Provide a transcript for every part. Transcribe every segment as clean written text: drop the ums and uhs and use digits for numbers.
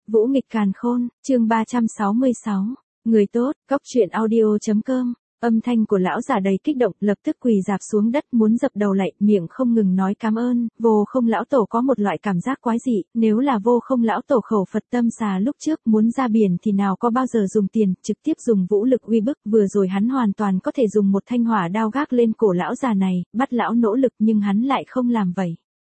Vũ nghịch càn khôn, chương 366. Người tốt, góc truyện audio.com. Âm thanh của lão già đầy kích động, lập tức quỳ rạp xuống đất muốn dập đầu lạy, miệng không ngừng nói cảm ơn. Vô Không lão tổ có một loại cảm giác quái dị, nếu là Vô Không lão tổ khẩu Phật tâm xà lúc trước muốn ra biển thì nào có bao giờ dùng tiền, trực tiếp dùng vũ lực uy bức. Vừa rồi hắn hoàn toàn có thể dùng một thanh hỏa đao gác lên cổ lão già này, bắt lão nỗ lực, nhưng hắn lại không làm vậy.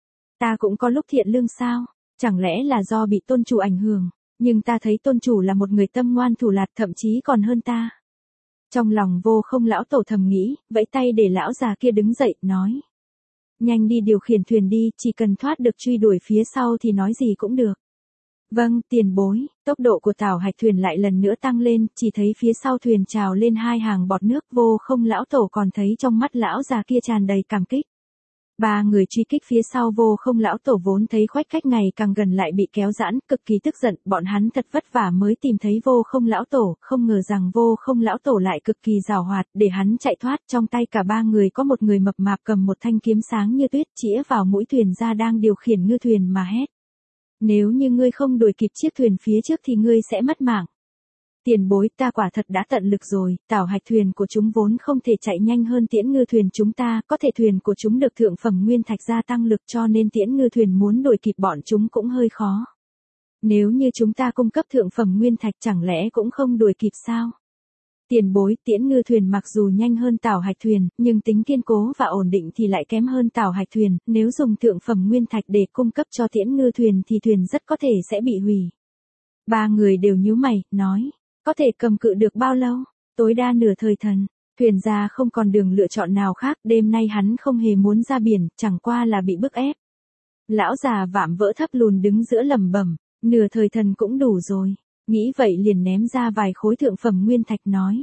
Ta cũng có lúc thiện lương sao? Chẳng lẽ là do bị tôn chủ ảnh hưởng? Nhưng ta thấy tôn chủ là một người tâm ngoan thủ lạt, thậm chí còn hơn ta. Trong lòng Vô Không lão tổ thầm nghĩ, vẫy tay để lão già kia đứng dậy, nói. Nhanh đi điều khiển thuyền đi, chỉ cần thoát được truy đuổi phía sau thì nói gì cũng được. Vâng, tiền bối. Tốc độ của tàu hạch thuyền lại lần nữa tăng lên, chỉ thấy phía sau thuyền trào lên hai hàng bọt nước. Vô Không lão tổ còn thấy trong mắt lão già kia tràn đầy cảm kích. Ba người truy kích phía sau Vô Không lão tổ vốn thấy khoảng cách ngày càng gần lại bị kéo giãn, cực kỳ tức giận, bọn hắn thật vất vả mới tìm thấy Vô Không lão tổ, không ngờ rằng Vô Không lão tổ lại cực kỳ giàu hoạt, để hắn chạy thoát. Trong tay cả ba người có một người mập mạp cầm một thanh kiếm sáng như tuyết, chĩa vào mũi thuyền ra đang điều khiển ngư thuyền mà hét. Nếu như ngươi không đuổi kịp chiếc thuyền phía trước thì ngươi sẽ mất mạng. Tiền bối, ta quả thật đã tận lực rồi, tàu hạch thuyền của chúng vốn không thể chạy nhanh hơn Tiễn ngư thuyền chúng ta, có thể thuyền của chúng được thượng phẩm nguyên thạch gia tăng lực cho nên Tiễn ngư thuyền muốn đuổi kịp bọn chúng cũng hơi khó. Nếu như chúng ta cung cấp thượng phẩm nguyên thạch chẳng lẽ cũng không đuổi kịp sao? Tiền bối, Tiễn ngư thuyền mặc dù nhanh hơn tàu hạch thuyền, nhưng tính kiên cố và ổn định thì lại kém hơn tàu hạch thuyền, nếu dùng thượng phẩm nguyên thạch để cung cấp cho Tiễn ngư thuyền thì thuyền rất có thể sẽ bị hủy. Ba người đều nhíu mày, nói. Có thể cầm cự được bao lâu? Tối đa nửa thời thần. Thuyền gia không còn đường lựa chọn nào khác, đêm nay hắn không hề muốn ra biển, chẳng qua là bị bức ép. Lão già vạm vỡ thấp lùn đứng giữa lẩm bẩm, nửa thời thần cũng đủ rồi. Nghĩ vậy liền ném ra vài khối thượng phẩm nguyên thạch nói.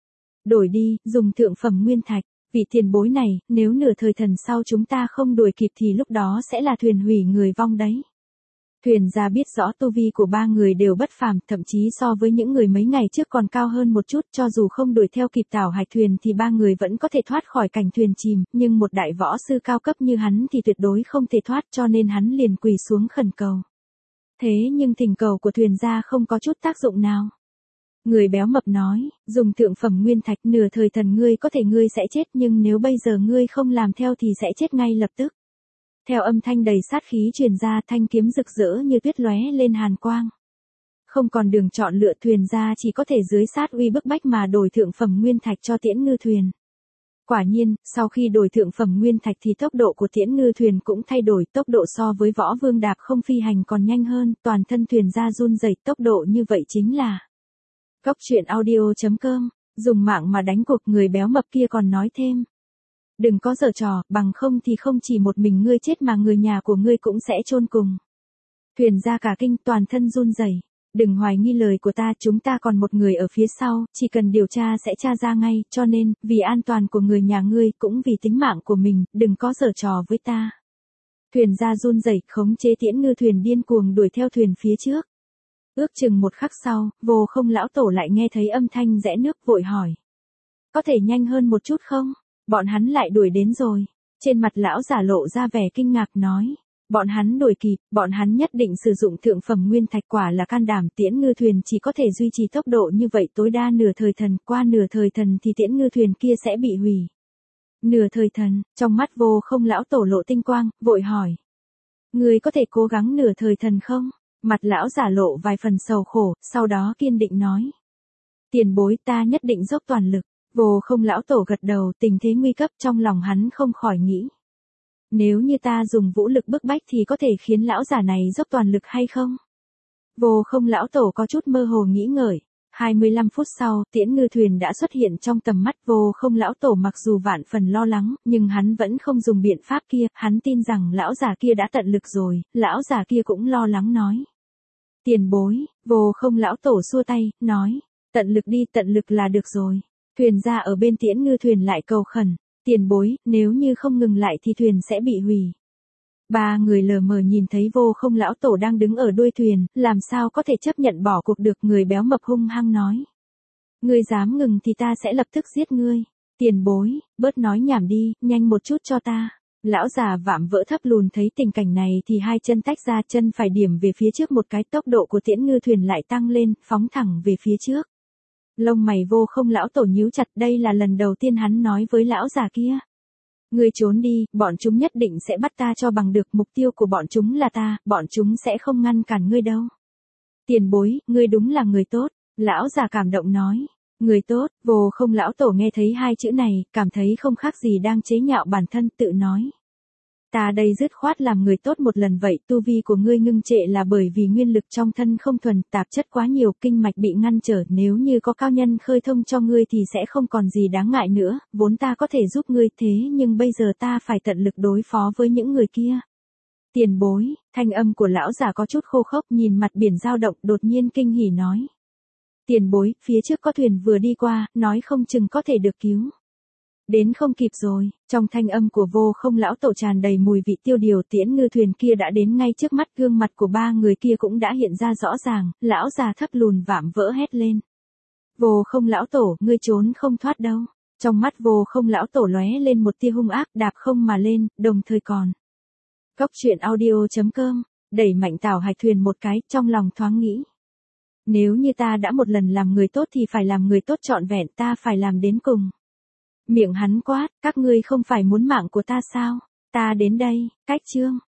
Đổi đi, dùng thượng phẩm nguyên thạch, vì tiền bối này, nếu nửa thời thần sau chúng ta không đuổi kịp thì lúc đó sẽ là thuyền hủy người vong đấy. Thuyền gia biết rõ tu vi của ba người đều bất phàm, thậm chí so với những người mấy ngày trước còn cao hơn một chút, cho dù không đuổi theo kịp tàu hạch thuyền thì ba người vẫn có thể thoát khỏi cảnh thuyền chìm, nhưng một đại võ sư cao cấp như hắn thì tuyệt đối không thể thoát, cho nên hắn liền quỳ xuống khẩn cầu. Thế nhưng thỉnh cầu của thuyền gia không có chút tác dụng nào. Người béo mập nói, dùng thượng phẩm nguyên thạch nửa thời thần ngươi có thể ngươi sẽ chết, nhưng nếu bây giờ ngươi không làm theo thì sẽ chết ngay lập tức. Theo âm thanh đầy sát khí truyền ra, thanh kiếm rực rỡ như tuyết lóe lên hàn quang. Không còn đường chọn lựa, thuyền gia chỉ có thể dưới sát uy bức bách mà đổi thượng phẩm nguyên thạch cho Tiễn ngư thuyền. Quả nhiên, sau khi đổi thượng phẩm nguyên thạch thì tốc độ của Tiễn ngư thuyền cũng thay đổi, tốc độ so với võ vương đạp không phi hành còn nhanh hơn, toàn thân thuyền gia run rẩy, tốc độ như vậy chính là. Góc truyện audio.com, dùng mạng mà đánh cuộc. Người béo mập kia còn nói thêm. Đừng có giở trò, bằng không thì không chỉ một mình ngươi chết mà người nhà của ngươi cũng sẽ chôn cùng. Thuyền gia cả kinh, toàn thân run rẩy. Đừng hoài nghi lời của ta, chúng ta còn một người ở phía sau, chỉ cần điều tra sẽ tra ra ngay, cho nên, vì an toàn của người nhà ngươi, cũng vì tính mạng của mình, đừng có giở trò với ta. Thuyền gia run rẩy, khống chế Tiễn ngư thuyền điên cuồng đuổi theo thuyền phía trước. Ước chừng một khắc sau, Vô Không lão tổ lại nghe thấy âm thanh rẽ nước, vội hỏi. Có thể nhanh hơn một chút không? Bọn hắn lại đuổi đến rồi. Trên mặt lão giả lộ ra vẻ kinh ngạc nói. Bọn hắn đuổi kịp, bọn hắn nhất định sử dụng thượng phẩm nguyên thạch, quả là can đảm. Tiễn ngư thuyền chỉ có thể duy trì tốc độ như vậy tối đa nửa thời thần, qua nửa thời thần thì Tiễn ngư thuyền kia sẽ bị hủy. Nửa thời thần, trong mắt Vô Không lão tổ lộ tinh quang, vội hỏi. Người có thể cố gắng nửa thời thần không? Mặt lão giả lộ vài phần sầu khổ, sau đó kiên định nói. Tiền bối, ta nhất định dốc toàn lực. Vô Không lão tổ gật đầu, tình thế nguy cấp, trong lòng hắn không khỏi nghĩ. Nếu như ta dùng vũ lực bức bách thì có thể khiến lão giả này dốc toàn lực hay không? Vô Không lão tổ có chút mơ hồ nghĩ ngợi. 25 phút sau, Tiễn ngư thuyền đã xuất hiện trong tầm mắt. Vô Không lão tổ mặc dù vạn phần lo lắng, nhưng hắn vẫn không dùng biện pháp kia, hắn tin rằng lão giả kia đã tận lực rồi. Lão giả kia cũng lo lắng nói. Tiền bối, Vô Không lão tổ xua tay, nói. Tận lực đi, tận lực là được rồi. Thuyền gia ở bên Tiễn ngư thuyền lại cầu khẩn. Tiền bối, nếu như không ngừng lại thì thuyền sẽ bị hủy. Ba người lờ mờ nhìn thấy Vô Không lão tổ đang đứng ở đuôi thuyền, làm sao có thể chấp nhận bỏ cuộc được. Người béo mập hung hăng nói. Ngươi dám ngừng thì ta sẽ lập tức giết ngươi. Tiền bối, bớt nói nhảm đi, nhanh một chút cho ta. Lão già vạm vỡ thấp lùn thấy tình cảnh này thì hai chân tách ra, chân phải điểm về phía trước một cái, tốc độ của Tiễn Ngư thuyền lại tăng lên, phóng thẳng về phía trước. Lông mày Vô Không lão tổ nhíu chặt, đây là lần đầu tiên hắn nói với lão già kia. Ngươi trốn đi, bọn chúng nhất định sẽ bắt ta cho bằng được, mục tiêu của bọn chúng là ta, bọn chúng sẽ không ngăn cản ngươi đâu. Tiền bối, ngươi đúng là người tốt, lão già cảm động nói. Người tốt, Vô Không lão tổ nghe thấy hai chữ này, cảm thấy không khác gì đang chế nhạo bản thân, tự nói. Ta đây dứt khoát làm người tốt một lần vậy, tu vi của ngươi ngưng trệ là bởi vì nguyên lực trong thân không thuần, tạp chất quá nhiều, kinh mạch bị ngăn trở, nếu như có cao nhân khơi thông cho ngươi thì sẽ không còn gì đáng ngại nữa, vốn ta có thể giúp ngươi thế nhưng bây giờ ta phải tận lực đối phó với những người kia. Tiền bối, thanh âm của lão già có chút khô khốc, nhìn mặt biển dao động, đột nhiên kinh hỉ nói. Tiền bối, phía trước có thuyền vừa đi qua, nói không chừng có thể được cứu. Đến không kịp rồi, trong thanh âm của Vô Không lão tổ tràn đầy mùi vị tiêu điều. Tiễn Ngư thuyền kia đã đến ngay trước mắt, gương mặt của ba người kia cũng đã hiện ra rõ ràng, lão già thấp lùn vạm vỡ hét lên. Vô Không lão tổ, ngươi trốn không thoát đâu. Trong mắt Vô Không lão tổ lóe lên một tia hung ác, đạp không mà lên, đồng thời còn. Cốc truyện audio.com, đẩy mạnh tảo hạch thuyền một cái, trong lòng thoáng nghĩ. Nếu như ta đã một lần làm người tốt thì phải làm người tốt trọn vẹn, ta phải làm đến cùng. Miệng hắn quát, các ngươi không phải muốn mạng của ta sao? Ta đến đây, cách chương.